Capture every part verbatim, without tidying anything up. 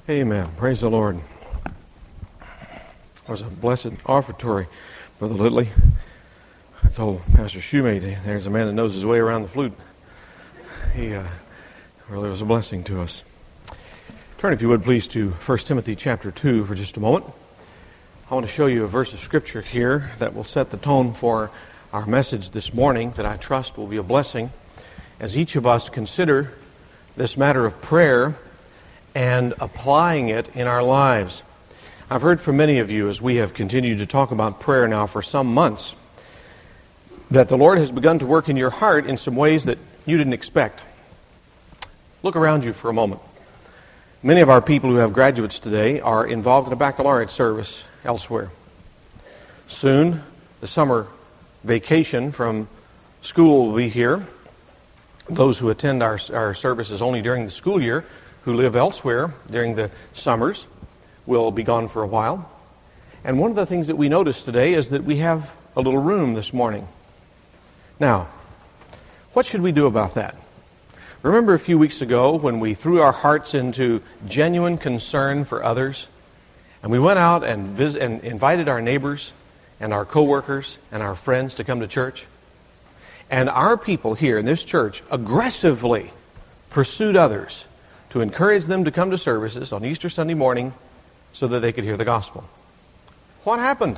Amen. Praise the Lord. It was a blessed offertory, Brother Lidley. I told Pastor Shoemate, there's a man that knows his way around the flute. He uh, really was a blessing to us. Turn, if you would, please, to First Timothy chapter two for just a moment. I want to show you a verse of Scripture here that will set the tone for our message this morning that I trust will be a blessing as each of us consider this matter of prayer and applying it in our lives. I've heard from many of you as we have continued to talk about prayer now for some months that the Lord has begun to work in your heart in some ways that you didn't expect. Look around you for a moment. Many of our people who have graduates today are involved in a baccalaureate service elsewhere. Soon, the summer vacation from school will be here. Those who attend our, our services only during the school year, who live elsewhere during the summers, will be gone for a while. And one of the things that we noticed today is that we have a little room this morning. Now, what should we do about that? Remember a few weeks ago when we threw our hearts into genuine concern for others, and we went out and, vis- and invited our neighbors and our co-workers and our friends to come to church? And our people here in this church aggressively pursued others to encourage them to come to services on Easter Sunday morning so that they could hear the gospel. What happened?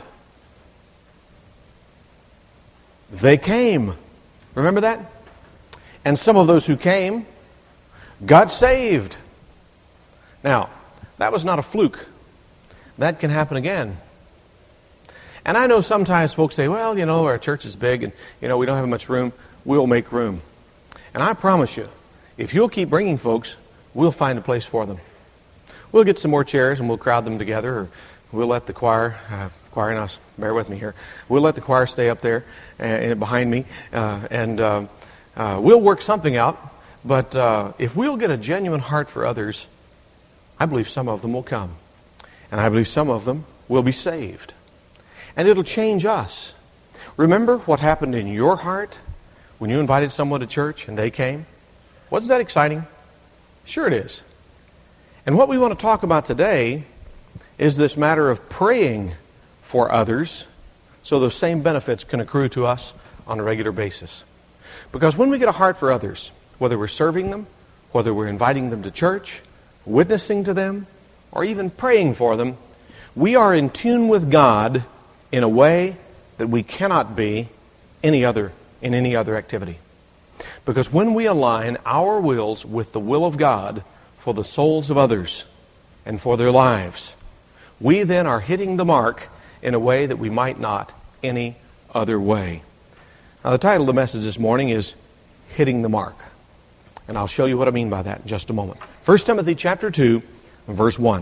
They came. Remember that? And some of those who came got saved. Now, that was not a fluke. That can happen again. And I know sometimes folks say, well, you know, our church is big and, you know, we don't have much room. We'll make room. And I promise you, if you'll keep bringing folks, we'll find a place for them. We'll get some more chairs and we'll crowd them together, or we'll let the choir, uh, choir and us, bear with me here, we'll let the choir stay up there uh, behind me, uh, and uh, uh, we'll work something out. But uh, if we'll get a genuine heart for others, I believe some of them will come. And I believe some of them will be saved. And it'll change us. Remember what happened in your heart when you invited someone to church and they came? Wasn't that exciting? Sure it is. And what we want to talk about today is this matter of praying for others so those same benefits can accrue to us on a regular basis. Because when we get a heart for others, whether we're serving them, whether we're inviting them to church, witnessing to them, or even praying for them, we are in tune with God in a way that we cannot be any other in any other activity. Because when we align our wills with the will of God for the souls of others and for their lives, we then are hitting the mark in a way that we might not any other way. Now, the title of the message this morning is Hitting the Mark. And I'll show you what I mean by that in just a moment. First Timothy chapter two, verse one.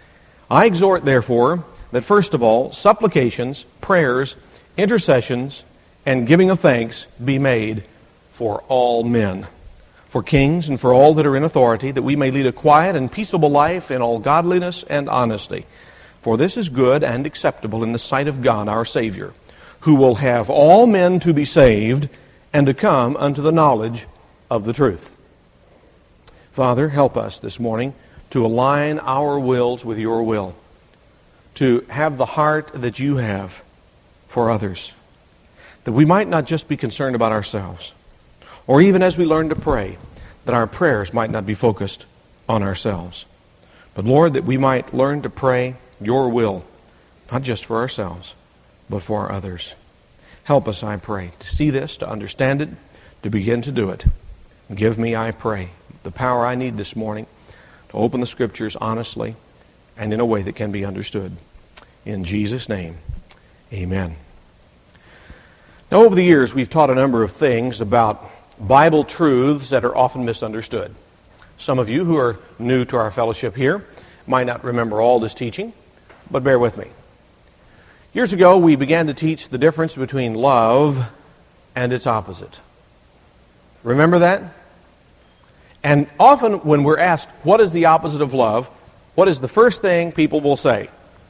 I exhort, therefore, that first of all, supplications, prayers, intercessions, and giving of thanks be made for all men, for kings and for all that are in authority, that we may lead a quiet and peaceable life in all godliness and honesty. For this is good and acceptable in the sight of God our Savior, who will have all men to be saved and to come unto the knowledge of the truth. Father, help us this morning to align our wills with your will, to have the heart that you have for others, that we might not just be concerned about ourselves, or even as we learn to pray, that our prayers might not be focused on ourselves. But Lord, that we might learn to pray your will, not just for ourselves, but for others. Help us, I pray, to see this, to understand it, to begin to do it. Give me, I pray, the power I need this morning to open the Scriptures honestly and in a way that can be understood. In Jesus' name, amen. Now, over the years, we've taught a number of things about Bible truths that are often misunderstood. Some of you who are new to our fellowship here might not remember all this teaching, but bear with me. Years ago, we began to teach the difference between love and its opposite. Remember that? And often when we're asked, what is the opposite of love? What is the first thing people will say?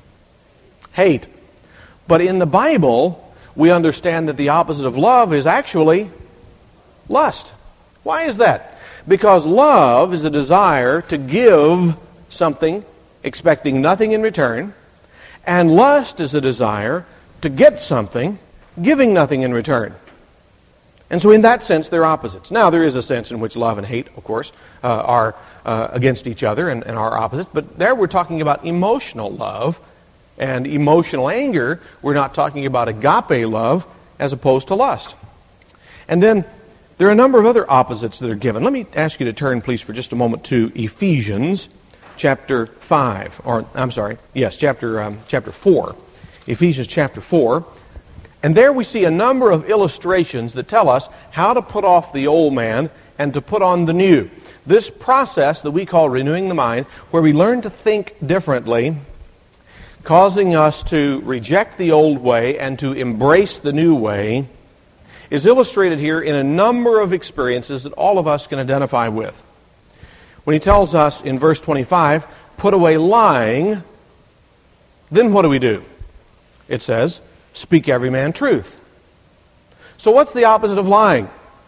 Hate. But in the Bible, we understand that the opposite of love is actually lust. Why is that? Because love is a desire to give something expecting nothing in return, and lust is a desire to get something, giving nothing in return. And so in that sense, they're opposites. Now, there is a sense in which love and hate, of course, uh, are uh, against each other and, and are opposites. But there we're talking about emotional love and emotional anger. We're not talking about agape love as opposed to lust. And then there are a number of other opposites that are given. Let me ask you to turn, please, for just a moment to Ephesians chapter five. Or, I'm sorry, yes, chapter, um, chapter four. Ephesians chapter four. And there we see a number of illustrations that tell us how to put off the old man and to put on the new. This process that we call renewing the mind, where we learn to think differently, causing us to reject the old way and to embrace the new way, is illustrated here in a number of experiences that all of us can identify with. When he tells us in verse twenty-five, put away lying, then what do we do? It says, speak every man truth. So what's the opposite of lying?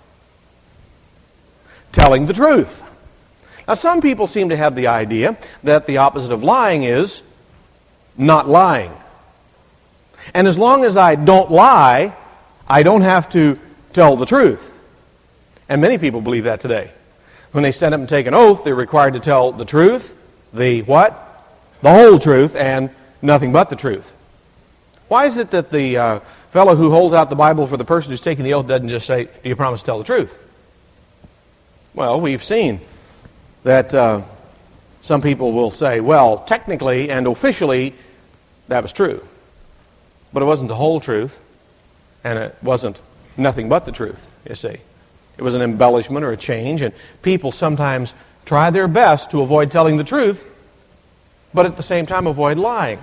Telling the truth. Now some people seem to have the idea that the opposite of lying is not lying. And as long as I don't lie, I don't have to tell the truth. And many people believe that today. When they stand up and take an oath, they're required to tell the truth, the what? The whole truth, and nothing but the truth. Why is it that the uh, fellow who holds out the Bible for the person who's taking the oath doesn't just say, do you promise to tell the truth? Well, we've seen that uh, some people will say, well, technically and officially, that was true. But it wasn't the whole truth, and it wasn't nothing but the truth, you see. It was an embellishment or a change, and people sometimes try their best to avoid telling the truth, but at the same time avoid lying.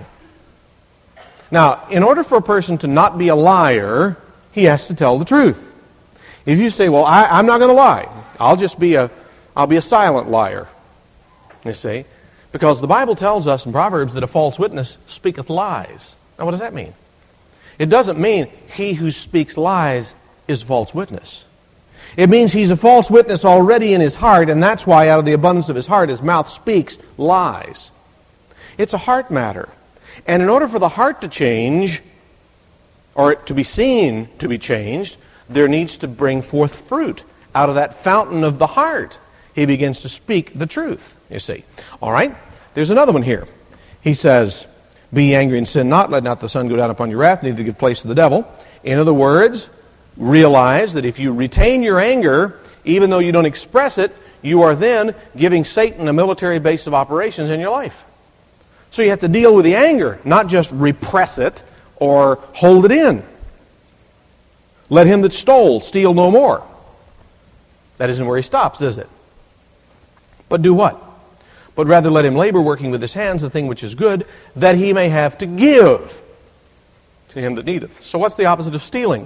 Now, in order for a person to not be a liar, he has to tell the truth. If you say, well, I, I'm not going to lie, I'll just be a, I'll be a silent liar, you see, because the Bible tells us in Proverbs that a false witness speaketh lies. Now, what does that mean? It doesn't mean he who speaks lies is a false witness. It means he's a false witness already in his heart, and that's why out of the abundance of his heart his mouth speaks lies. It's a heart matter. And in order for the heart to change, or to be seen to be changed, there needs to bring forth fruit out of that fountain of the heart. He begins to speak the truth, you see. All right? There's another one here. He says, be ye angry and sin not, let not the sun go down upon your wrath, neither give place to the devil. In other words, realize that if you retain your anger, even though you don't express it, you are then giving Satan a military base of operations in your life. So you have to deal with the anger, not just repress it or hold it in. Let him that stole steal no more. That isn't where he stops, is it? But do what? But rather let him labor, working with his hands, the thing which is good, that he may have to give to him that needeth. So what's the opposite of stealing?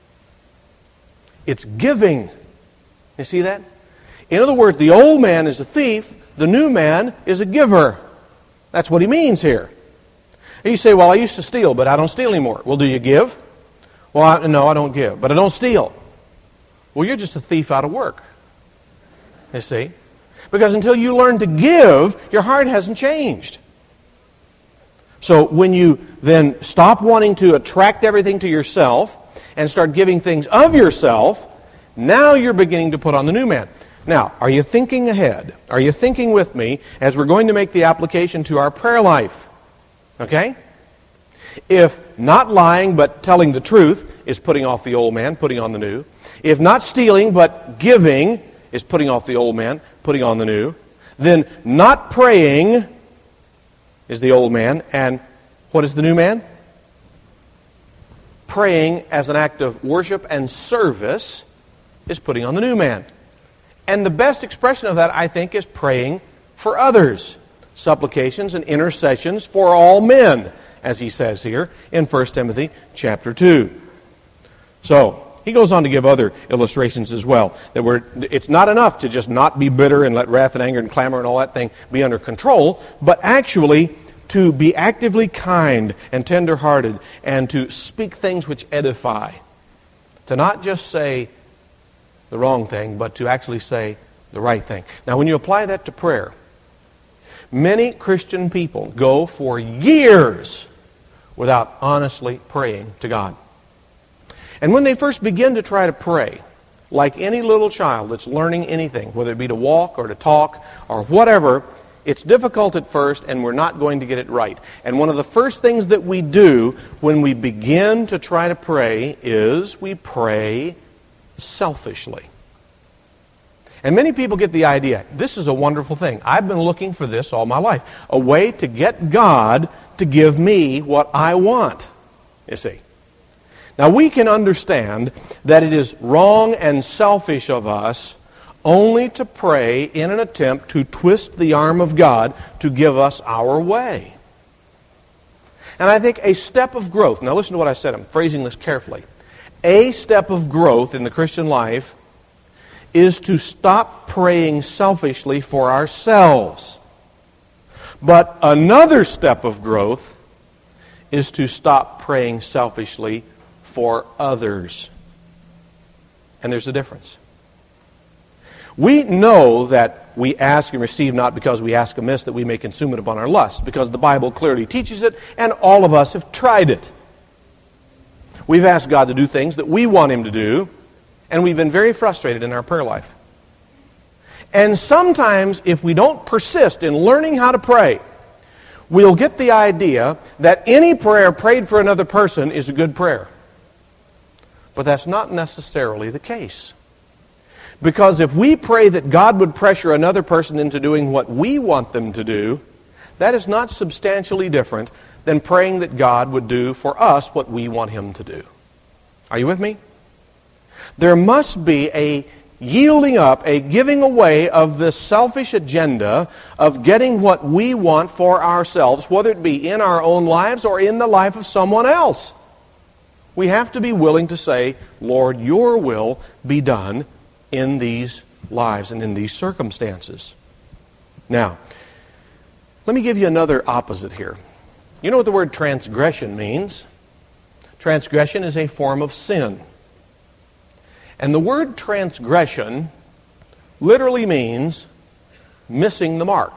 It's giving. You see that? In other words, the old man is a thief, the new man is a giver. That's what he means here. And you say, well, I used to steal, but I don't steal anymore. Well, do you give? Well, I, no, I don't give, but I don't steal. Well, you're just a thief out of work. You see? Because until you learn to give, your heart hasn't changed. So when you then stop wanting to attract everything to yourself and start giving things of yourself, now you're beginning to put on the new man. Now, are you thinking ahead? Are you thinking with me as we're going to make the application to our prayer life? Okay? If not lying but telling the truth is putting off the old man, putting on the new. If not stealing but giving is putting off the old man, putting on the new. Then not praying is the old man. And what is the new man? Praying as an act of worship and service is putting on the new man. And the best expression of that, I think, is praying for others. Supplications and intercessions for all men, as he says here in First Timothy chapter two. So, he goes on to give other illustrations as well. That we're, it's not enough to just not be bitter and let wrath and anger and clamor and all that thing be under control, but actually to be actively kind and tender-hearted and to speak things which edify. To not just say the wrong thing, but to actually say the right thing. Now, when you apply that to prayer, Many Christian people go for years without honestly praying to God. And when they first begin to try to pray, like any little child that's learning anything, whether it be to walk or to talk or whatever, it's difficult at first and we're not going to get it right. And one of the first things that we do when we begin to try to pray is we pray selfishly. And many people get the idea, this is a wonderful thing. I've been looking for this all my life. A way to get God to give me what I want, you see. Now we can understand that it is wrong and selfish of us only to pray in an attempt to twist the arm of God to give us our way. And I think a step of growth, now listen to what I said, I'm phrasing this carefully. A step of growth in the Christian life is to stop praying selfishly for ourselves. But another step of growth is to stop praying selfishly for others. And there's a difference. We know that we ask and receive not because we ask amiss, that we may consume it upon our lust, because the Bible clearly teaches it, and all of us have tried it. We've asked God to do things that we want Him to do, and we've been very frustrated in our prayer life. And sometimes, if we don't persist in learning how to pray, we'll get the idea that any prayer prayed for another person is a good prayer. But that's not necessarily the case. Because if we pray that God would pressure another person into doing what we want them to do, that is not substantially different than praying that God would do for us what we want Him to do. Are you with me? There must be a yielding up, a giving away of this selfish agenda of getting what we want for ourselves, whether it be in our own lives or in the life of someone else. We have to be willing to say, Lord, your will be done in these lives and in these circumstances. Now, let me give you another opposite here. You know what the word transgression means? Transgression is a form of sin. And the word transgression literally means missing the mark.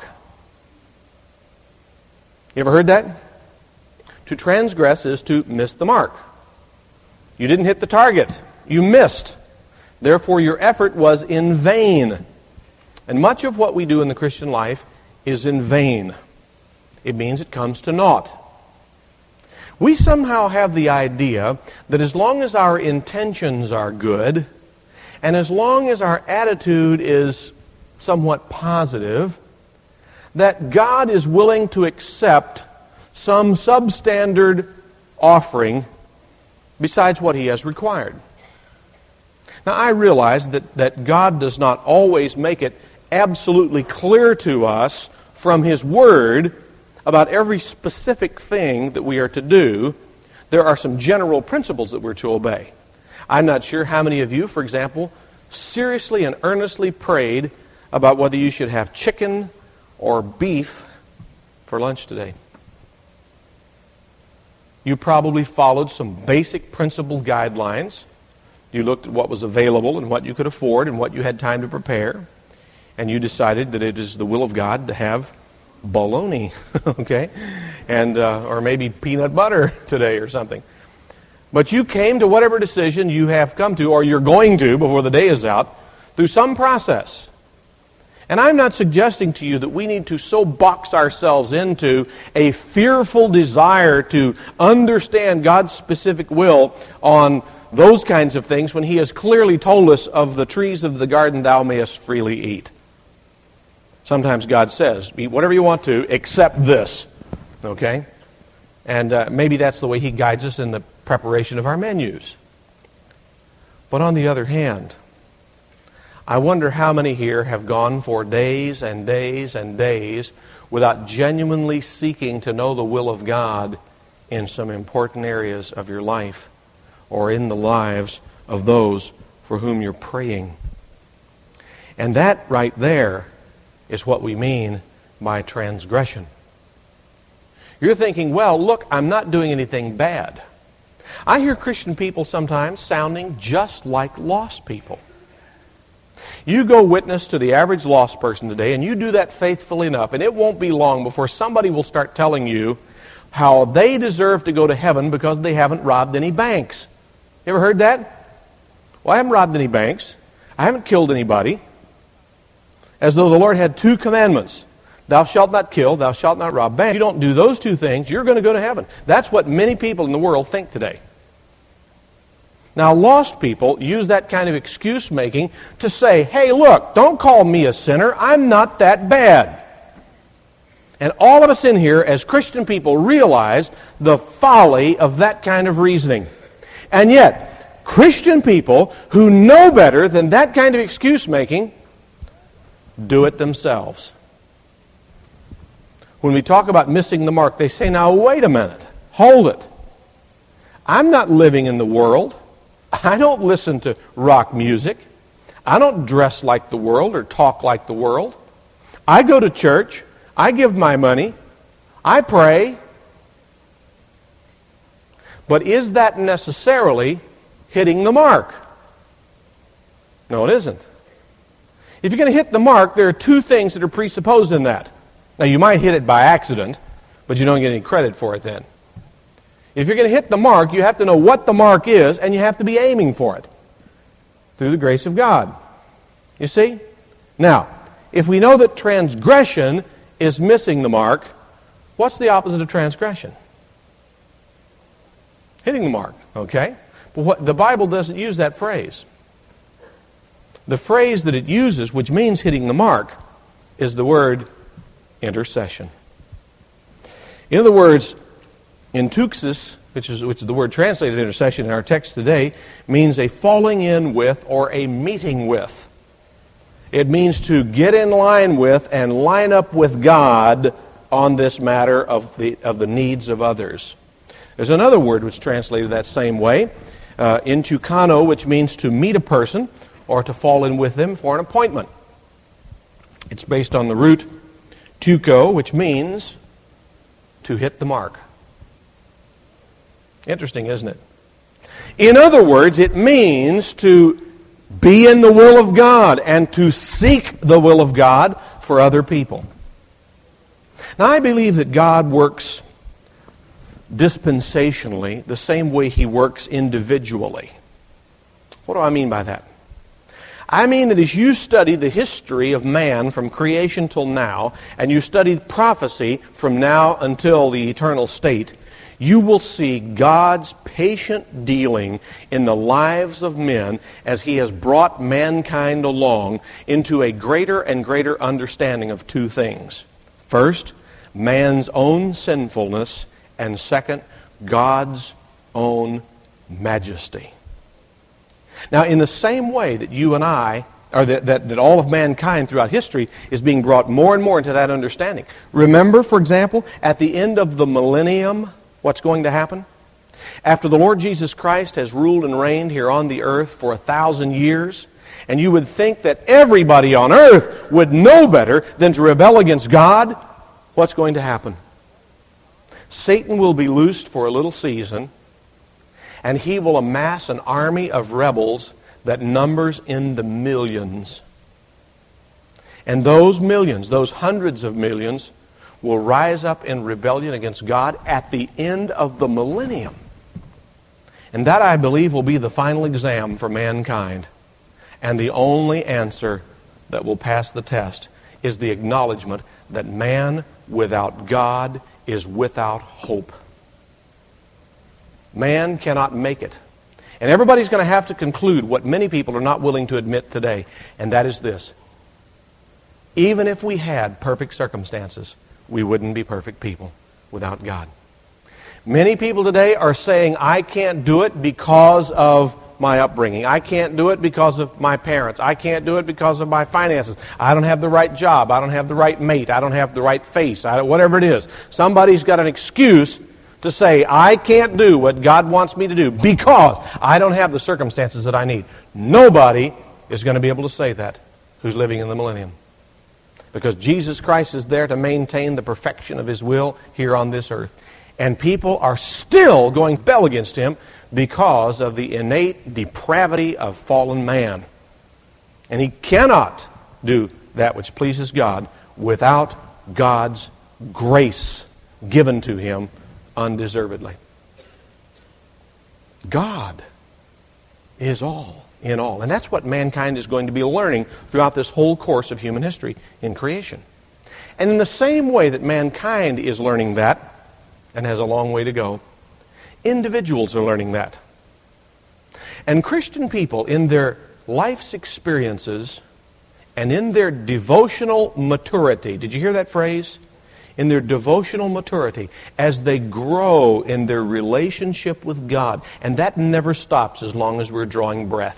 You ever heard that? To transgress is to miss the mark. You didn't hit the target. You missed. Therefore, your effort was in vain. And much of what we do in the Christian life is in vain. It means it comes to naught. We somehow have the idea that as long as our intentions are good, and as long as our attitude is somewhat positive, that God is willing to accept some substandard offering besides what He has required. Now, I realize that, that God does not always make it absolutely clear to us from His Word about every specific thing that we are to do. There are some general principles that we're to obey. I'm not sure how many of you, for example, seriously and earnestly prayed about whether you should have chicken or beef for lunch today. You probably followed some basic principle guidelines. You looked at what was available and what you could afford and what you had time to prepare. And you decided that it is the will of God to have bologna, okay? And uh, or maybe peanut butter today or something. But you came to whatever decision you have come to, or you're going to before the day is out, through some process. And I'm not suggesting to you that we need to so box ourselves into a fearful desire to understand God's specific will on those kinds of things when He has clearly told us of the trees of the garden thou mayest freely eat. Sometimes God says, eat whatever you want to, except this. Okay? And uh, maybe that's the way He guides us in the preparation of our menus. But on the other hand, I wonder how many here have gone for days and days and days without genuinely seeking to know the will of God in some important areas of your life or in the lives of those for whom you're praying. And that right there is what we mean by transgression. You're thinking, well, look, I'm not doing anything bad. I hear Christian people sometimes sounding just like lost people. You go witness to the average lost person today, and you do that faithfully enough, and it won't be long before somebody will start telling you how they deserve to go to heaven because they haven't robbed any banks. You ever heard that? Well, I haven't robbed any banks. I haven't killed anybody. As though the Lord had two commandments. Thou shalt not kill, thou shalt not rob. Bam. If you don't do those two things, you're going to go to heaven. That's what many people in the world think today. Now, lost people use that kind of excuse making to say, hey, look, don't call me a sinner. I'm not that bad. And all of us in here as Christian people realize the folly of that kind of reasoning. And yet, Christian people who know better than that kind of excuse making do it themselves. When we talk about missing the mark, they say, now wait a minute, hold it. I'm not living in the world. I don't listen to rock music. I don't dress like the world or talk like the world. I go to church. I give my money. I pray. But is that necessarily hitting the mark? No, it isn't. If you're going to hit the mark, there are two things that are presupposed in that. Now, you might hit it by accident, but you don't get any credit for it then. If you're going to hit the mark, you have to know what the mark is, and you have to be aiming for it through the grace of God. You see? Now, if we know that transgression is missing the mark, what's the opposite of transgression? Hitting the mark, okay? But what, the Bible doesn't use that phrase. The phrase that it uses, which means hitting the mark, is the word intercession. In other words, enteuxis, which is, which is the word translated intercession in our text today, means a falling in with or a meeting with. It means to get in line with and line up with God on this matter of the, of the needs of others. There's another word which is translated that same way, uh, entukano, which means to meet a person or to fall in with them for an appointment. It's based on the root tuko, which means to hit the mark. Interesting, isn't it? In other words, it means to be in the will of God and to seek the will of God for other people. Now, I believe that God works dispensationally the same way He works individually. What do I mean by that? I mean that as you study the history of man from creation till now, and you study prophecy from now until the eternal state, you will see God's patient dealing in the lives of men as He has brought mankind along into a greater and greater understanding of two things. First, man's own sinfulness, and second, God's own majesty. Now, in the same way that you and I, or that, that, that all of mankind throughout history is being brought more and more into that understanding. Remember, for example, at the end of the millennium, what's going to happen? After the Lord Jesus Christ has ruled and reigned here on the earth for a thousand years, and you would think that everybody on earth would know better than to rebel against God, what's going to happen? Satan will be loosed for a little season, and he will amass an army of rebels that numbers in the millions. And those millions, those hundreds of millions, will rise up in rebellion against God at the end of the millennium. And that, I believe, will be the final exam for mankind. And the only answer that will pass the test is the acknowledgement that man without God is without hope. Man cannot make it. And everybody's going to have to conclude what many people are not willing to admit today, and that is this. Even if we had perfect circumstances, we wouldn't be perfect people without God. Many people today are saying, I can't do it because of my upbringing. I can't do it because of my parents. I can't do it because of my finances. I don't have the right job. I don't have the right mate. I don't have the right face. I don't, whatever it is. Somebody's got an excuse to say, I can't do what God wants me to do because I don't have the circumstances that I need. Nobody is going to be able to say that who's living in the millennium. Because Jesus Christ is there to maintain the perfection of His will here on this earth. And people are still going to rebel against Him because of the innate depravity of fallen man. And he cannot do that which pleases God without God's grace given to him undeservedly. God is all in all. And that's what mankind is going to be learning throughout this whole course of human history in creation. And in the same way that mankind is learning that, and has a long way to go, individuals are learning that. And Christian people, in their life's experiences and in their devotional maturity, did you hear that phrase? In their devotional maturity, as they grow in their relationship with God, and that never stops as long as we're drawing breath.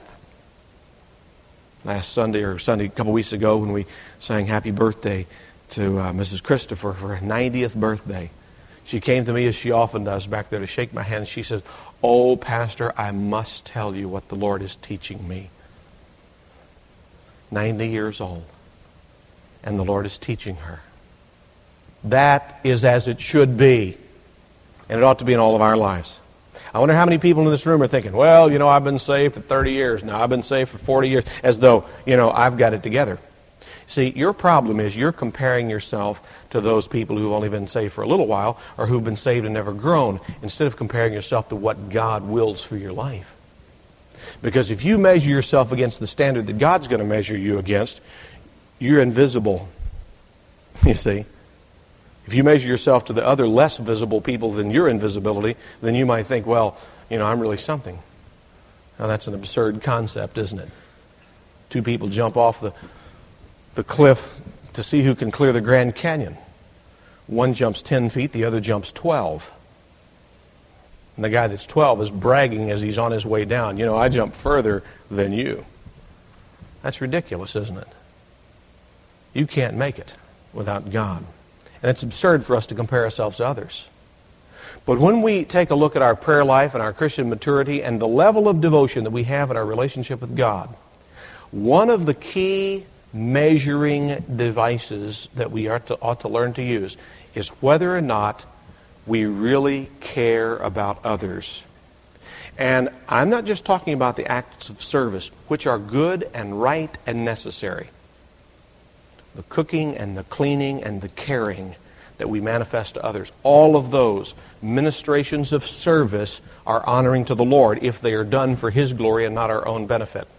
Last Sunday, or Sunday, a couple weeks ago, when we sang Happy Birthday to uh, Missus Christopher for her ninetieth birthday, she came to me, as she often does, back there to shake my hand, and she said, "Oh, Pastor, I must tell you what the Lord is teaching me." ninety years old, and the Lord is teaching her. That is as it should be, and it ought to be in all of our lives. I wonder how many people in this room are thinking, well, you know, I've been saved for thirty years now, I've been saved for forty years, as though, you know, I've got it together. See, your problem is you're comparing yourself to those people who've only been saved for a little while, or who've been saved and never grown, instead of comparing yourself to what God wills for your life. Because if you measure yourself against the standard that God's going to measure you against, you're invisible. You see? If you measure yourself to the other less visible people than your invisibility, then you might think, well, you know, I'm really something. Now that's an absurd concept, isn't it? Two people jump off the, the cliff to see who can clear the Grand Canyon. One jumps ten feet, the other jumps twelve. And the guy that's twelve is bragging as he's on his way down, you know, I jumped further than you. That's ridiculous, isn't it? You can't make it without God. And it's absurd for us to compare ourselves to others. But when we take a look at our prayer life and our Christian maturity and the level of devotion that we have in our relationship with God, one of the key measuring devices that we ought to, ought to learn to use is whether or not we really care about others. And I'm not just talking about the acts of service, which are good and right and necessary. The cooking and the cleaning and the caring that we manifest to others. All of those ministrations of service are honoring to the Lord if they are done for His glory and not our own benefit.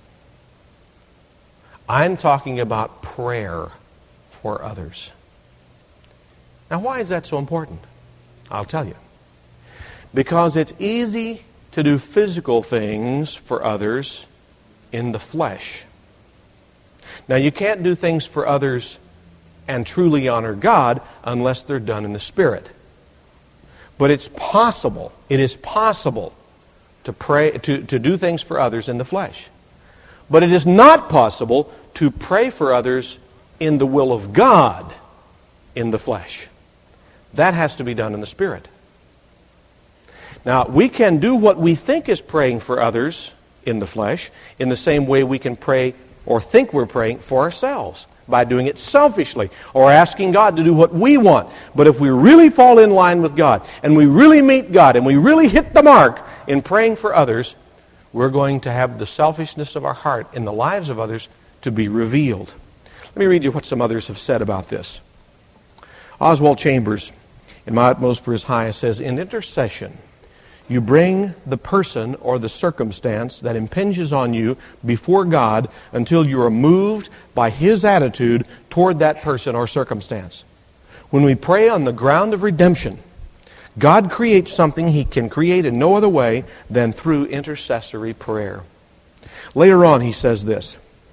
I'm talking about prayer for others. Now, why is that so important? I'll tell you. Because it's easy to do physical things for others in the flesh. Now, you can't do things for others and truly honor God unless they're done in the Spirit. But it's possible, it is possible to pray, to, to do things for others in the flesh. But it is not possible to pray for others in the will of God in the flesh. That has to be done in the Spirit. Now, we can do what we think is praying for others in the flesh in the same way we can pray or think we're praying for ourselves, by doing it selfishly or asking God to do what we want. But if we really fall in line with God and we really meet God and we really hit the mark in praying for others, we're going to have the selfishness of our heart in the lives of others to be revealed. Let me read you what some others have said about this. Oswald Chambers, in My Utmost for His Highest, says, in intercession, you bring the person or the circumstance that impinges on you before God until you are moved by His attitude toward that person or circumstance. When we pray on the ground of redemption, God creates something He can create in no other way than through intercessory prayer. Later on, he says this: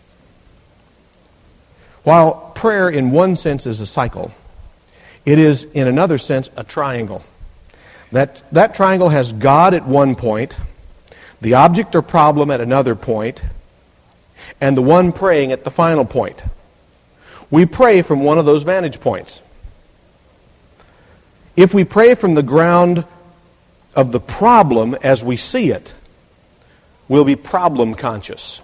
while prayer in one sense is a cycle, it is in another sense a triangle. That, that triangle has God at one point, the object or problem at another point, and the one praying at the final point. We pray from one of those vantage points. If we pray from the ground of the problem as we see it, we'll be problem conscious.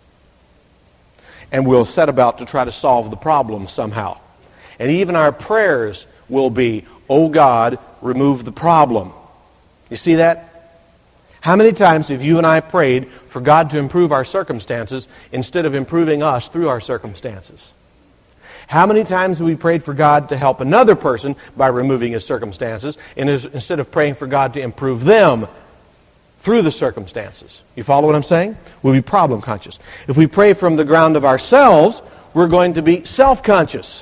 And we'll set about to try to solve the problem somehow. And even our prayers will be, oh God, remove the problem. You see that? How many times have you and I prayed for God to improve our circumstances instead of improving us through our circumstances? How many times have we prayed for God to help another person by removing his circumstances instead of praying for God to improve them through the circumstances? You follow what I'm saying? We'll be problem conscious. If we pray from the ground of ourselves, we're going to be self-conscious.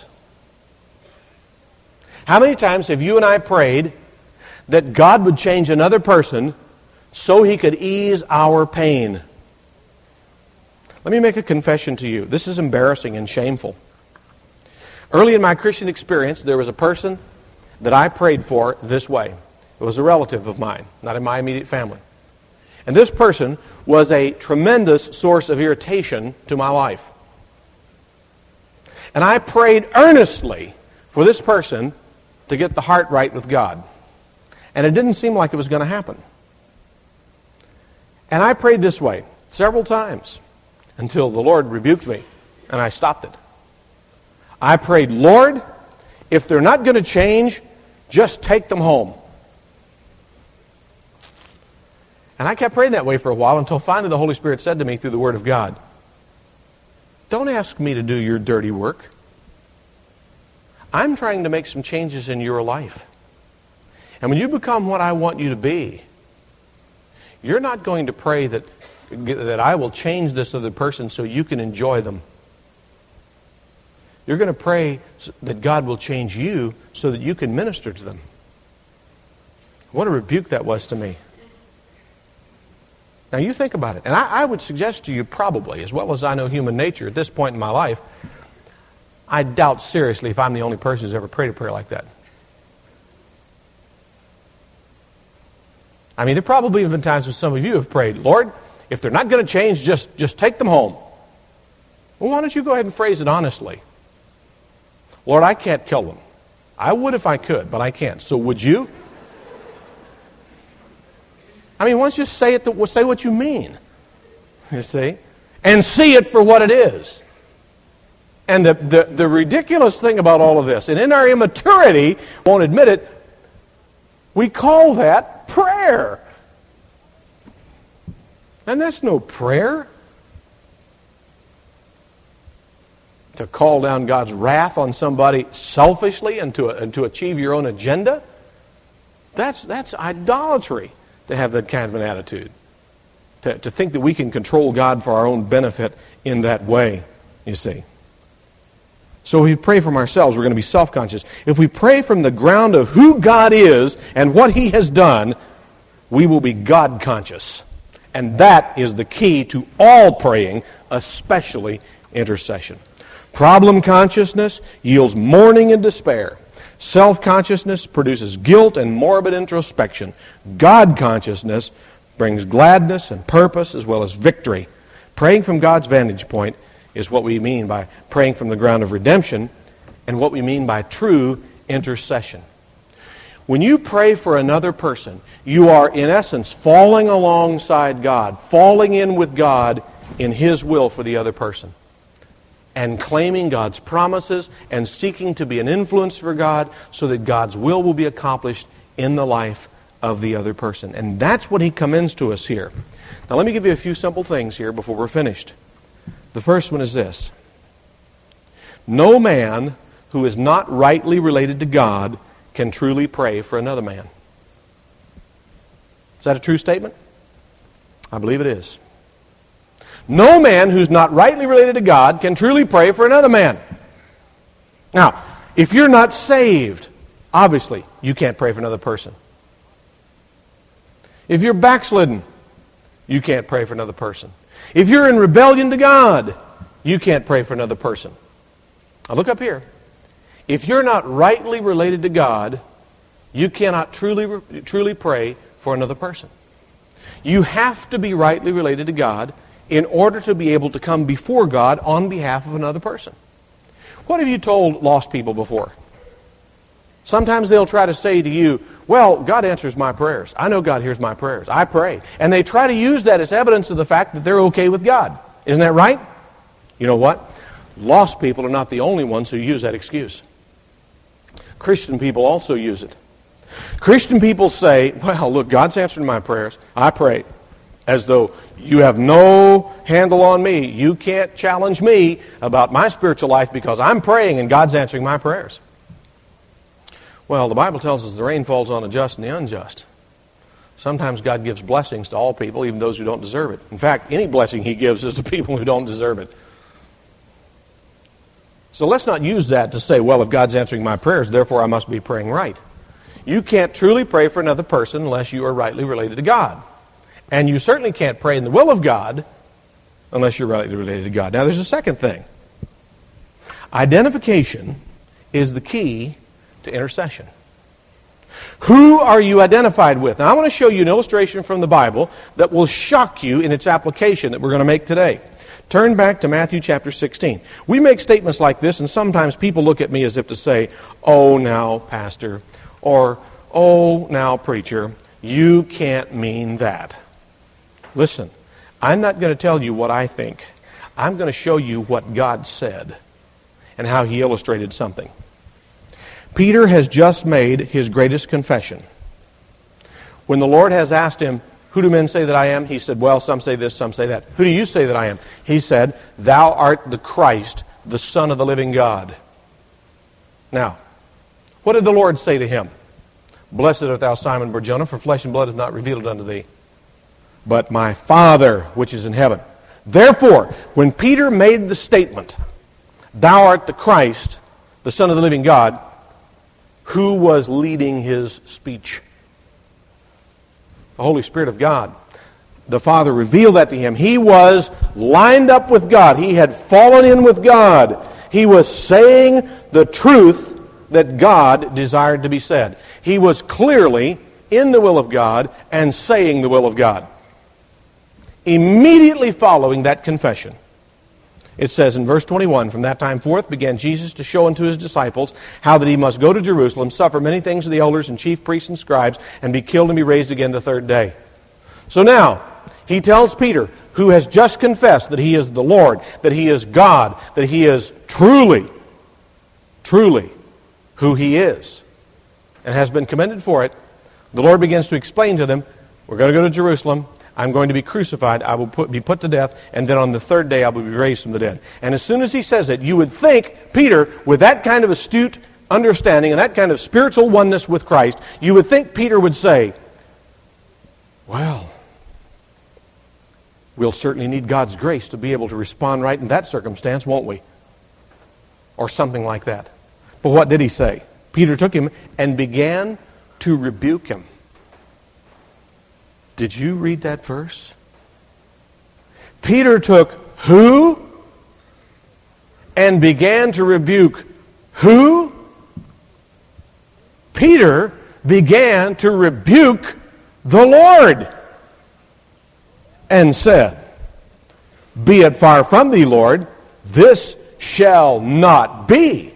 How many times have you and I prayed that God would change another person so he could ease our pain? Let me make a confession to you. This is embarrassing and shameful. Early in my Christian experience, there was a person that I prayed for this way. It was a relative of mine, not in my immediate family. And this person was a tremendous source of irritation to my life. And I prayed earnestly for this person to get the heart right with God. And it didn't seem like it was going to happen. And I prayed this way several times until the Lord rebuked me and I stopped it. I prayed, Lord, if they're not going to change, just take them home. And I kept praying that way for a while until finally the Holy Spirit said to me through the Word of God, don't ask me to do your dirty work. I'm trying to make some changes in your life. And when you become what I want you to be, you're not going to pray that, that I will change this other person so you can enjoy them. You're going to pray that God will change you so that you can minister to them. What a rebuke that was to me. Now you think about it. And I, I would suggest to you probably, as well as I know human nature at this point in my life, I doubt seriously if I'm the only person who's ever prayed a prayer like that. I mean, there probably have been times when some of you have prayed, Lord, if they're not going to change, just, just take them home. Well, why don't you go ahead and phrase it honestly? Lord, I can't kill them. I would if I could, but I can't. So would you? I mean, why don't you say it? To, say what you mean, you see, and see it for what it is. And the, the the ridiculous thing about all of this, and in our immaturity, won't admit it, we call that prayer, and that's no prayer. To call down God's wrath on somebody selfishly and to, and to achieve your own agenda, that's, that's idolatry to have that kind of an attitude. To, to think that we can control God for our own benefit in that way, you see. So if we pray from ourselves, we're going to be self-conscious. If we pray from the ground of who God is and what He has done, we will be God-conscious. And that is the key to all praying, especially intercession. Problem consciousness yields mourning and despair. Self-consciousness produces guilt and morbid introspection. God consciousness brings gladness and purpose as well as victory. Praying from God's vantage point is what we mean by praying from the ground of redemption and what we mean by true intercession. When you pray for another person, you are in essence falling alongside God, falling in with God in His will for the other person, and claiming God's promises and seeking to be an influence for God so that God's will will be accomplished in the life of the other person. And that's what He commends to us here. Now let me give you a few simple things here before we're finished. The first one is this. No man who is not rightly related to God can truly pray for another man. Is that a true statement? I believe it is. No man who's not rightly related to God can truly pray for another man. Now, if you're not saved, obviously you can't pray for another person. If you're backslidden, you can't pray for another person. If you're in rebellion to God, you can't pray for another person. Now look up here. If you're not rightly related to God, you cannot truly, truly pray for another person. You have to be rightly related to God in order to be able to come before God on behalf of another person. What have you told lost people before? Sometimes they'll try to say to you, well, God answers my prayers. I know God hears my prayers. I pray. And they try to use that as evidence of the fact that they're okay with God. Isn't that right? You know what? Lost people are not the only ones who use that excuse. Christian people also use it. Christian people say, well, look, God's answering my prayers. I pray. As though you have no handle on me. You can't challenge me about my spiritual life because I'm praying and God's answering my prayers. Well, the Bible tells us the rain falls on the just and the unjust. Sometimes God gives blessings to all people, even those who don't deserve it. In fact, any blessing He gives is to people who don't deserve it. So let's not use that to say, well, if God's answering my prayers, therefore I must be praying right. You can't truly pray for another person unless you are rightly related to God. And you certainly can't pray in the will of God unless you're rightly related to God. Now, there's a second thing. Identification is the key to intercession. Who are you identified with? Now, I want to show you an illustration from the Bible that will shock you in its application that we're going to make today. Turn back to Matthew chapter sixteen. We make statements like this, and sometimes people look at me as if to say, oh, now, pastor, or, oh, now, preacher, you can't mean that. Listen, I'm not going to tell you what I think. I'm going to show you what God said and how He illustrated something. Peter has just made his greatest confession. When the Lord has asked him, who do men say that I am? He said, well, some say this, some say that. Who do you say that I am? He said, thou art the Christ, the Son of the living God. Now, what did the Lord say to him? Blessed art thou, Simon Bar-Jonah, for flesh and blood hath not revealed it unto thee, but my Father which is in heaven. Therefore, when Peter made the statement, thou art the Christ, the Son of the living God, who was leading his speech? The Holy Spirit of God. The Father revealed that to him. He was lined up with God. He had fallen in with God. He was saying the truth that God desired to be said. He was clearly in the will of God and saying the will of God. Immediately following that confession, it says in verse twenty-one, from that time forth began Jesus to show unto his disciples how that he must go to Jerusalem, suffer many things of the elders and chief priests and scribes, and be killed and be raised again the third day. So now, he tells Peter, who has just confessed that he is the Lord, that he is God, that he is truly, truly who he is, and has been commended for it. The Lord begins to explain to them, we're going to go to Jerusalem, I'm going to be crucified, I will put, be put to death, and then on the third day I will be raised from the dead. And as soon as he says it, you would think, Peter, with that kind of astute understanding and that kind of spiritual oneness with Christ, you would think Peter would say, well, we'll certainly need God's grace to be able to respond right in that circumstance, won't we? Or something like that. But what did he say? Peter took him and began to rebuke him. Did you read that verse? Peter took who and began to rebuke who? Peter began to rebuke the Lord and said, be it far from thee, Lord, this shall not be.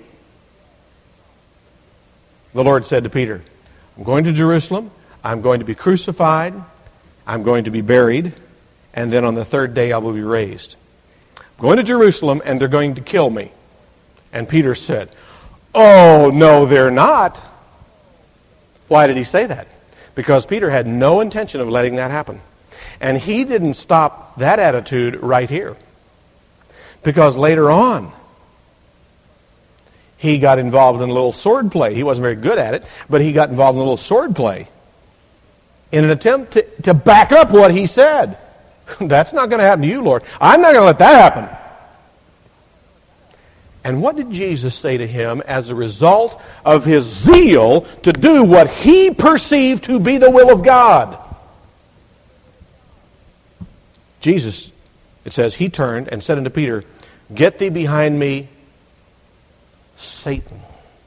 The Lord said to Peter, I'm going to Jerusalem, I'm going to be crucified, I'm going to be buried, and then on the third day I will be raised. I'm going to Jerusalem, and they're going to kill me. And Peter said, oh, no, they're not. Why did he say that? Because Peter had no intention of letting that happen. And he didn't stop that attitude right here. Because later on, he got involved in a little sword play. He wasn't very good at it, but he got involved in a little sword play in an attempt to, to back up what he said. That's not going to happen to you, Lord. I'm not going to let that happen. And what did Jesus say to him as a result of his zeal to do what he perceived to be the will of God? Jesus, it says, he turned and said unto Peter, get thee behind me, Satan.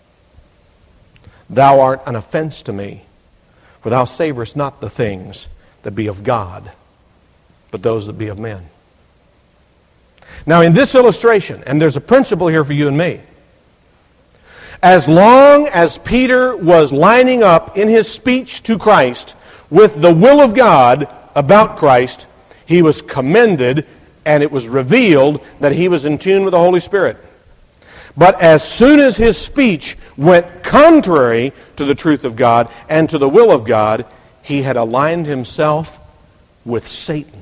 Thou art an offense to me, for thou savorest not the things that be of God, but those that be of men. Now in this illustration, and there's a principle here for you and me, as long as Peter was lining up in his speech to Christ with the will of God about Christ, he was commended and it was revealed that he was in tune with the Holy Spirit. But as soon as his speech went contrary to the truth of God and to the will of God, he had aligned himself with Satan.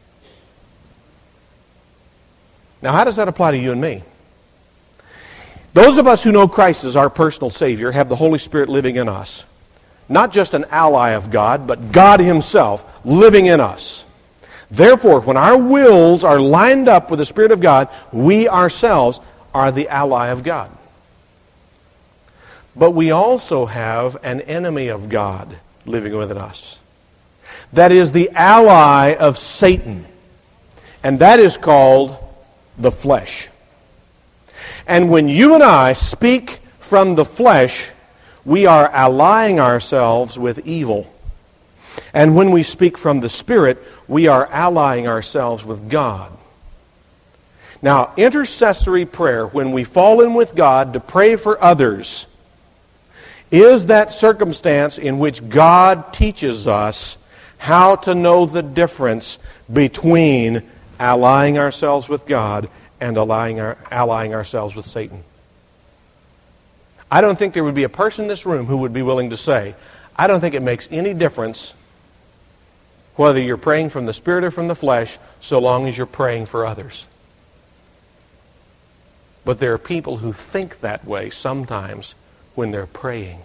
Now, how does that apply to you and me? Those of us who know Christ as our personal Savior have the Holy Spirit living in us. Not just an ally of God, but God Himself living in us. Therefore, when our wills are lined up with the Spirit of God, we ourselves are the ally of God. But we also have an enemy of God living within us. That is the ally of Satan. And that is called the flesh. And when you and I speak from the flesh, we are allying ourselves with evil. And when we speak from the Spirit, we are allying ourselves with God. Now, intercessory prayer, when we fall in with God to pray for others, is that circumstance in which God teaches us how to know the difference between allying ourselves with God and allying, our, allying ourselves with Satan. I don't think there would be a person in this room who would be willing to say, I don't think it makes any difference whether you're praying from the Spirit or from the flesh, so long as you're praying for others. But there are people who think that way sometimes when they're praying.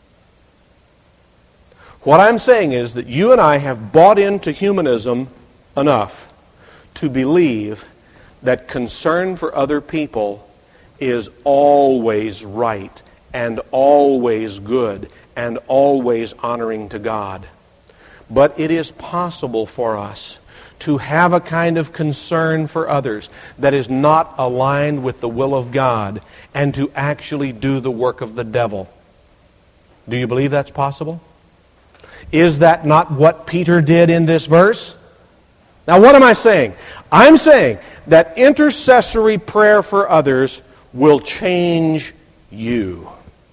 What I'm saying is that you and I have bought into humanism enough to believe that concern for other people is always right and always good and always honoring to God. But it is possible for us to have a kind of concern for others that is not aligned with the will of God and to actually do the work of the devil. Do you believe that's possible? Is that not what Peter did in this verse? Now, what am I saying? I'm saying that intercessory prayer for others will change you.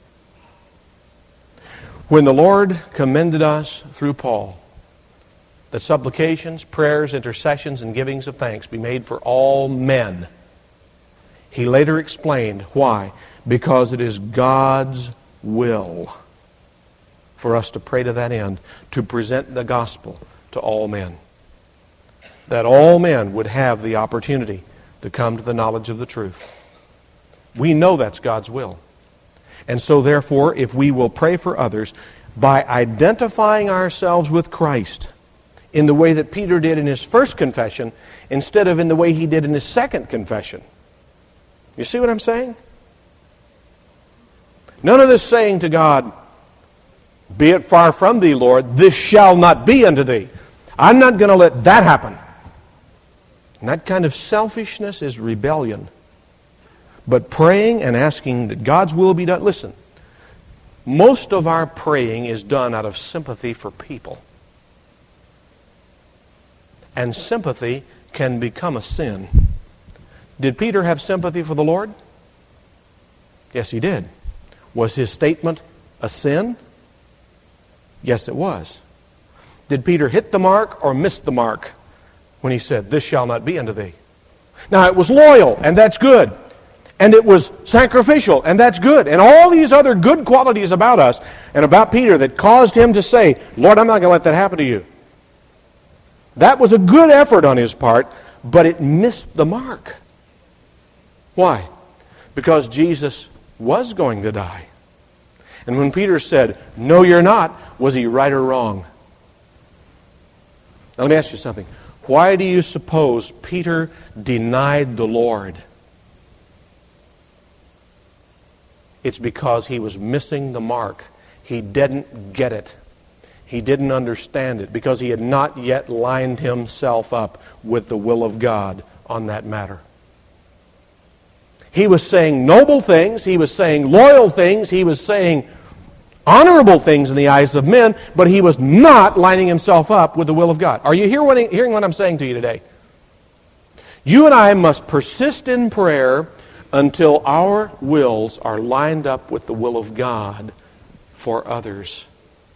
When the Lord commended us through Paul that supplications, prayers, intercessions, and givings of thanks be made for all men, he later explained why. Because it is God's will for us to pray to that end, to present the gospel to all men. That all men would have the opportunity to come to the knowledge of the truth. We know that's God's will. And so therefore, if we will pray for others by identifying ourselves with Christ in the way that Peter did in his first confession instead of in the way he did in his second confession. You see what I'm saying? None of this saying to God, be it far from thee, Lord, this shall not be unto thee. I'm not going to let that happen. And that kind of selfishness is rebellion. But praying and asking that God's will be done. Listen, most of our praying is done out of sympathy for people. And sympathy can become a sin. Did Peter have sympathy for the Lord? Yes, he did. Was his statement a sin? Yes, it was. Did Peter hit the mark or miss the mark when he said, this shall not be unto thee? Now, it was loyal, and that's good. And it was sacrificial, and that's good. And all these other good qualities about us and about Peter that caused him to say, Lord, I'm not going to let that happen to you. That was a good effort on his part, but it missed the mark. Why? Because Jesus was going to die. And when Peter said, no, you're not, was he right or wrong? Now let me ask you something. Why do you suppose Peter denied the Lord? It's because he was missing the mark. He didn't get it. He didn't understand it because he had not yet lined himself up with the will of God on that matter. He was saying noble things. He was saying loyal things. He was saying honorable things in the eyes of men, but he was not lining himself up with the will of God. Are you hear what, hearing what I'm saying to you today? You and I must persist in prayer until our wills are lined up with the will of God for others.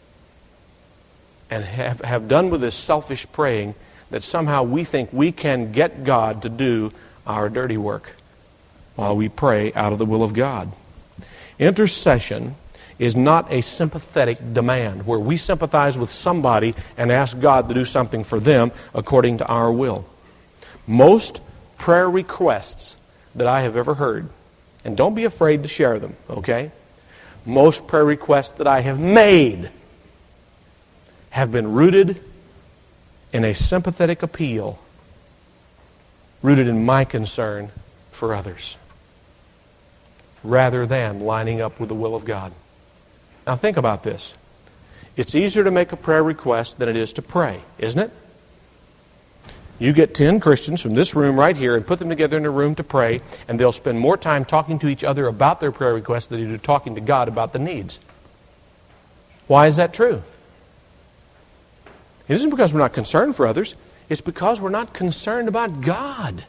And have, have done with this selfish praying that somehow we think we can get God to do our dirty work. while we pray out of the will of God. Intercession is not a sympathetic demand where we sympathize with somebody and ask God to do something for them according to our will. Most prayer requests that I have ever heard, and don't be afraid to share them, okay? Most prayer requests that I have made have been rooted in a sympathetic appeal, rooted in my concern for others, rather than lining up with the will of God. Now think about this. It's easier to make a prayer request than it is to pray, isn't it? You get ten Christians from this room right here and put them together in a room to pray, and they'll spend more time talking to each other about their prayer requests than they do talking to God about the needs. Why is that true? It isn't because we're not concerned for others. It's because we're not concerned about God.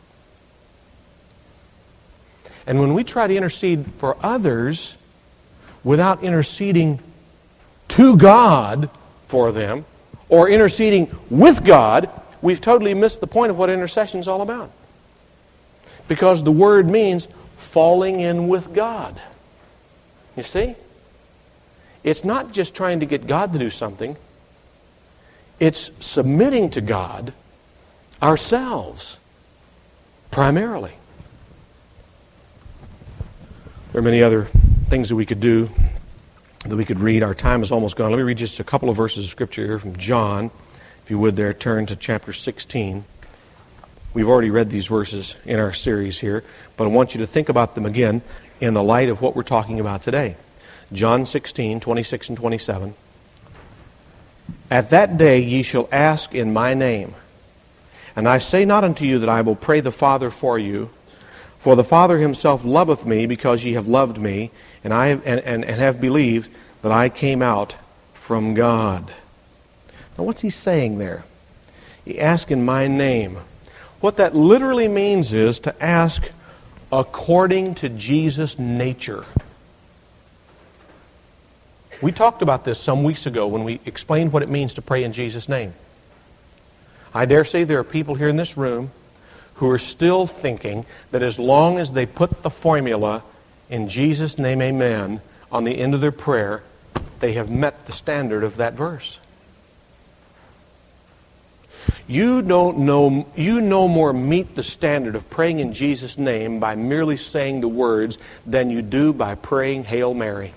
And when we try to intercede for others without interceding to God for them or interceding with God, we've totally missed the point of what intercession is all about. Because the word means falling in with God. You see? It's not just trying to get God to do something. It's submitting to God ourselves, primarily. There are many other things that we could do, that we could read. Our time is almost gone. Let me read just a couple of verses of Scripture here from John. If you would there, turn to chapter sixteen. We've already read these verses in our series here, but I want you to think about them again in the light of what we're talking about today. John sixteen, twenty-six and twenty-seven. At that day ye shall ask in my name. And I say not unto you that I will pray the Father for you, for the Father himself loveth me, because ye have loved me, and I have, and, and, and have believed that I came out from God. Now what's he saying there? He asks in my name. What that literally means is to ask according to Jesus' nature. We talked about this some weeks ago when we explained what it means to pray in Jesus' name. I dare say there are people here in this room who are still thinking that as long as they put the formula in Jesus' name, amen, on the end of their prayer, they have met the standard of that verse. You don't know, you no more meet the standard of praying in Jesus' name by merely saying the words than you do by praying Hail Mary.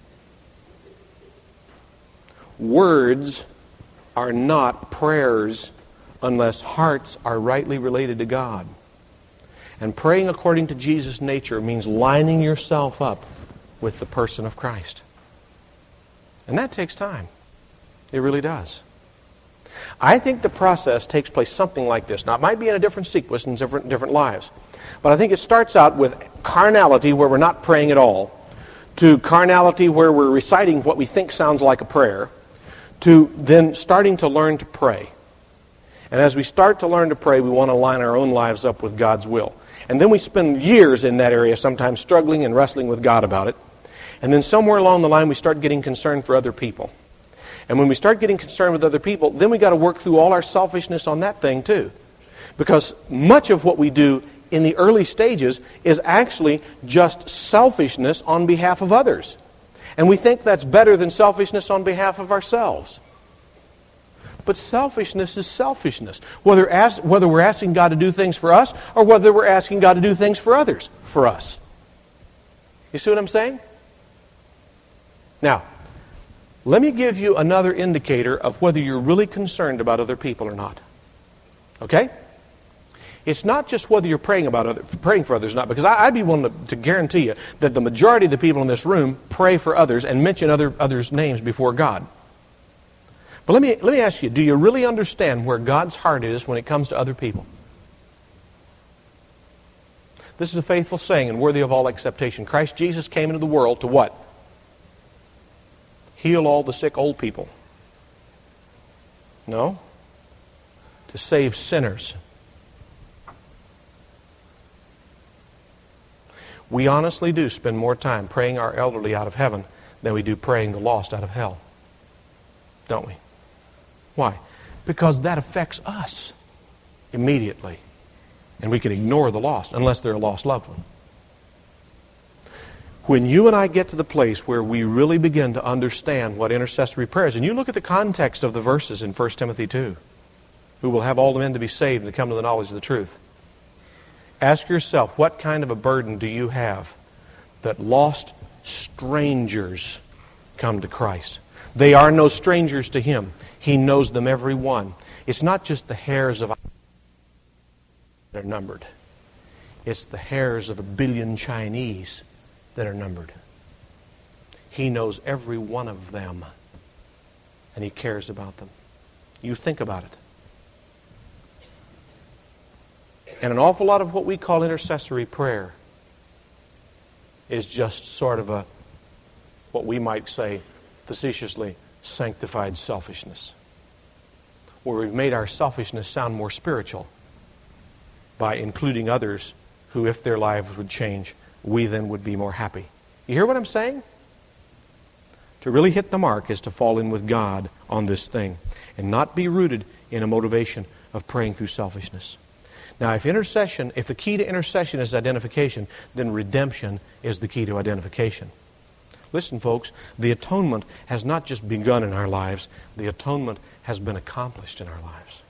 Words are not prayers unless hearts are rightly related to God. And praying according to Jesus' nature means lining yourself up with the person of Christ. And that takes time. It really does. I think the process takes place something like this. Now, it might be in a different sequence in different, different lives. But I think it starts out with carnality, where we're not praying at all, to carnality where we're reciting what we think sounds like a prayer, to then starting to learn to pray. And as we start to learn to pray, we want to line our own lives up with God's will. And then we spend years in that area, sometimes struggling and wrestling with God about it. And then somewhere along the line, we start getting concerned for other people. And when we start getting concerned with other people, then we got to work through all our selfishness on that thing too. Because much of what we do in the early stages is actually just selfishness on behalf of others. And we think that's better than selfishness on behalf of ourselves. But selfishness is selfishness. Whether, ask, whether we're asking God to do things for us or whether we're asking God to do things for others for us. You see what I'm saying? Now, let me give you another indicator of whether you're really concerned about other people or not. Okay? It's not just whether you're praying about other, praying for others or not, because I, I'd be willing to, to guarantee you that the majority of the people in this room pray for others and mention other others' names before God. But let me let me ask you, do you really understand where God's heart is when it comes to other people? This is a faithful saying and worthy of all acceptation. Christ Jesus came into the world to what? Heal all the sick old people. No. To save sinners. We honestly do spend more time praying our elderly out of heaven than we do praying the lost out of hell. Don't we? Why? Because that affects us immediately. And we can ignore the lost unless they're a lost loved one. When you and I get to the place where we really begin to understand what intercessory prayer is, and you look at the context of the verses in First Timothy two, who will have all the men to be saved and to come to the knowledge of the truth. Ask yourself, what kind of a burden do you have that lost strangers come to Christ? They are no strangers to Him. He knows them every one. It's not just the hairs of that are numbered. It's the hairs of a billion Chinese that are numbered. He knows every one of them, and He cares about them. You think about it. And an awful lot of what we call intercessory prayer is just sort of a, what we might say facetiously, sanctified selfishness, where we've made our selfishness sound more spiritual by including others who, if their lives would change, we then would be more happy. You hear what I'm saying? To really hit the mark is to fall in with God on this thing and not be rooted in a motivation of praying through selfishness. Now, if intercession, if the key to intercession is identification, then redemption is the key to identification. Listen, folks, the atonement has not just begun in our lives, the atonement has been accomplished in our lives.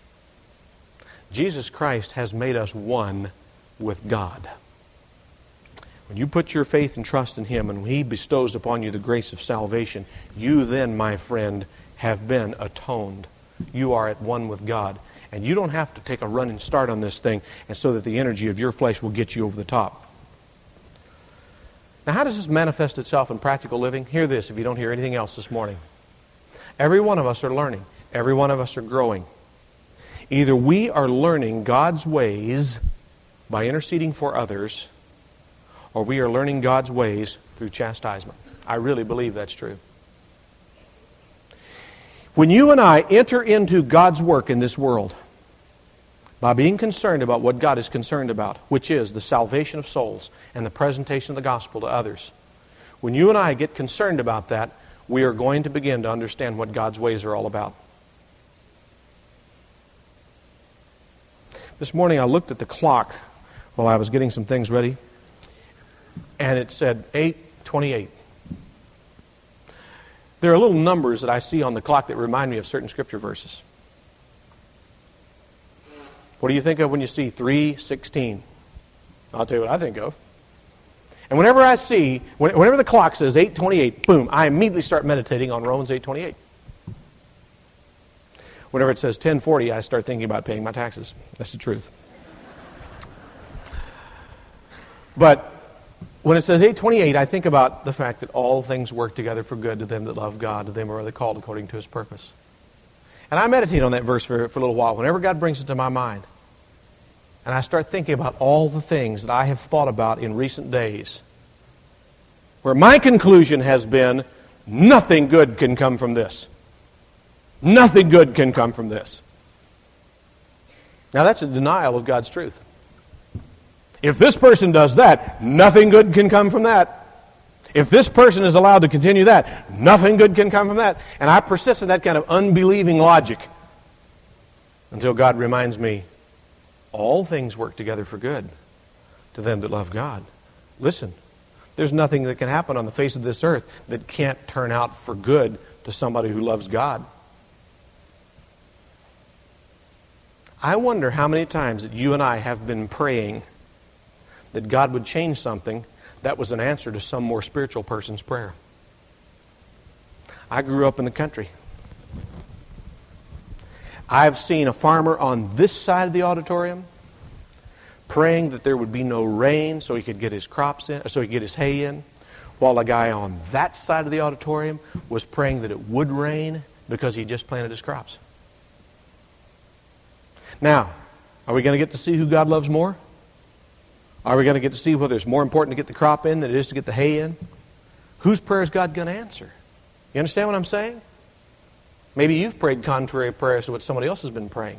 Jesus Christ has made us one with God. When you put your faith and trust in Him and He bestows upon you the grace of salvation, you then, my friend, have been atoned. You are at one with God. And you don't have to take a running start on this thing and so that the energy of your flesh will get you over the top. Now, how does this manifest itself in practical living? Hear this if you don't hear anything else this morning. Every one of us are learning. Every one of us are growing. Either we are learning God's ways by interceding for others, or we are learning God's ways through chastisement. I really believe that's true. When you and I enter into God's work in this world by being concerned about what God is concerned about, which is the salvation of souls and the presentation of the gospel to others, when you and I get concerned about that, we are going to begin to understand what God's ways are all about. This morning I looked at the clock while I was getting some things ready, and it said eight twenty-eight. There are little numbers that I see on the clock that remind me of certain scripture verses. What do you think of when you see three sixteen? I'll tell you what I think of. And whenever I see, whenever the clock says eight twenty-eight, boom, I immediately start meditating on Romans eight twenty-eight. Whenever it says ten forty, I start thinking about paying my taxes. That's the truth. But when it says eight twenty-eight, I think about the fact that all things work together for good to them that love God, to them who are the called according to His purpose. And I meditate on that verse for, for a little while, whenever God brings it to my mind. And I start thinking about all the things that I have thought about in recent days, where my conclusion has been, nothing good can come from this. Nothing good can come from this. Now that's a denial of God's truth. If this person does that, nothing good can come from that. If this person is allowed to continue that, nothing good can come from that. And I persist in that kind of unbelieving logic until God reminds me, all things work together for good to them that love God. Listen, there's nothing that can happen on the face of this earth that can't turn out for good to somebody who loves God. I wonder how many times that you and I have been praying that God would change something that was an answer to some more spiritual person's prayer. I grew up in the country. I've seen a farmer on this side of the auditorium praying that there would be no rain so he could get his crops in, so he could get his hay in, while a guy on that side of the auditorium was praying that it would rain because he just planted his crops. Now, are we going to get to see who God loves more? Are we going to get to see whether it's more important to get the crop in than it is to get the hay in? Whose prayer is God going to answer? You understand what I'm saying? Maybe you've prayed contrary prayers to what somebody else has been praying.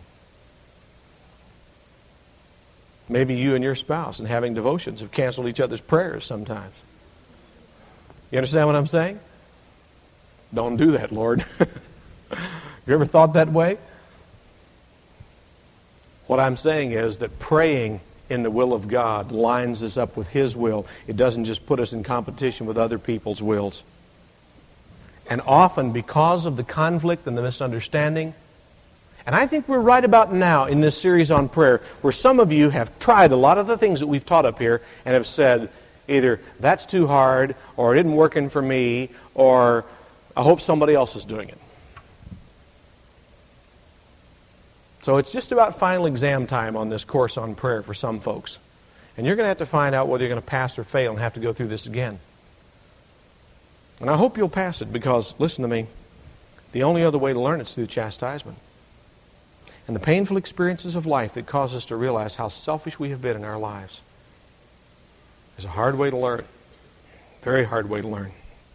Maybe you and your spouse, in having devotions, have canceled each other's prayers sometimes. You understand what I'm saying? Don't do that, Lord. You ever thought that way? What I'm saying is that praying in the will of God lines us up with His will. It doesn't just put us in competition with other people's wills. And often, because of the conflict and the misunderstanding, and I think we're right about now in this series on prayer, where some of you have tried a lot of the things that we've taught up here and have said either, that's too hard, or it isn't working for me, or I hope somebody else is doing it. So it's just about final exam time on this course on prayer for some folks. And you're going to have to find out whether you're going to pass or fail and have to go through this again. And I hope you'll pass it because, listen to me, the only other way to learn it is through chastisement. And the painful experiences of life that cause us to realize how selfish we have been in our lives is a hard way to learn. Very hard way to learn.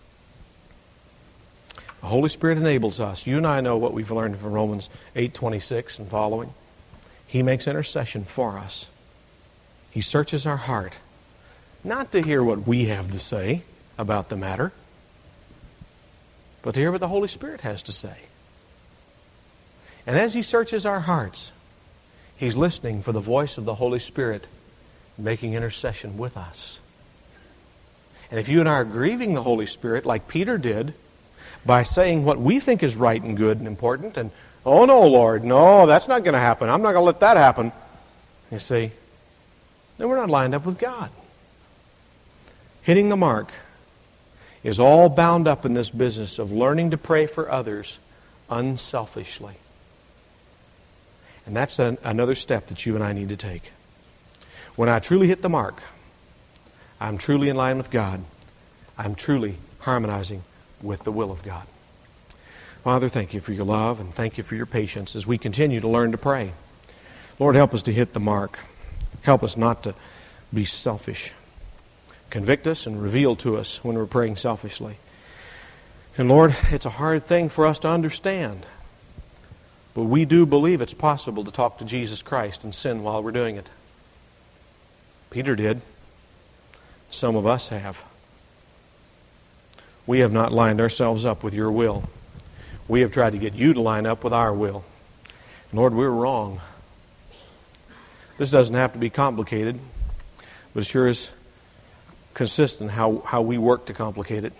The Holy Spirit enables us. You and I know what we've learned from Romans eight twenty-six and following. He makes intercession for us. He searches our heart, not to hear what we have to say about the matter, but to hear what the Holy Spirit has to say. And as He searches our hearts, He's listening for the voice of the Holy Spirit making intercession with us. And if you and I are grieving the Holy Spirit like Peter did by saying what we think is right and good and important, and, oh no, Lord, no, that's not going to happen. I'm not going to let that happen. You see, then we're not lined up with God. Hitting the mark is all bound up in this business of learning to pray for others unselfishly. And that's an, another step that you and I need to take. When I truly hit the mark, I'm truly in line with God. I'm truly harmonizing with the will of God. Father, thank you for your love and thank you for your patience as we continue to learn to pray. Lord, help us to hit the mark. Help us not to be selfish. Convict us and reveal to us when we're praying selfishly. And Lord, it's a hard thing for us to understand. But we do believe it's possible to talk to Jesus Christ and sin while we're doing it. Peter did. Some of us have. We have not lined ourselves up with your will. We have tried to get you to line up with our will. Lord, we're wrong. This doesn't have to be complicated, but it sure is consistent how, how we work to complicate it.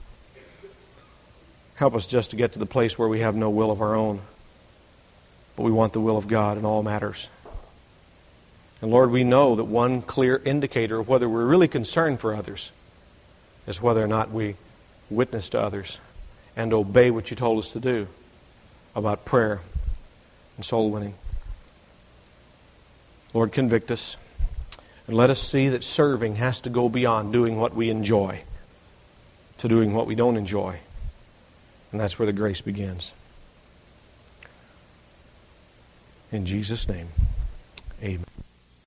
Help us just to get to the place where we have no will of our own, but we want the will of God in all matters. And Lord, we know that one clear indicator of whether we're really concerned for others is whether or not we witness to others and obey what you told us to do about prayer and soul winning. Lord, convict us and let us see that serving has to go beyond doing what we enjoy to doing what we don't enjoy. And that's where the grace begins. In Jesus' name.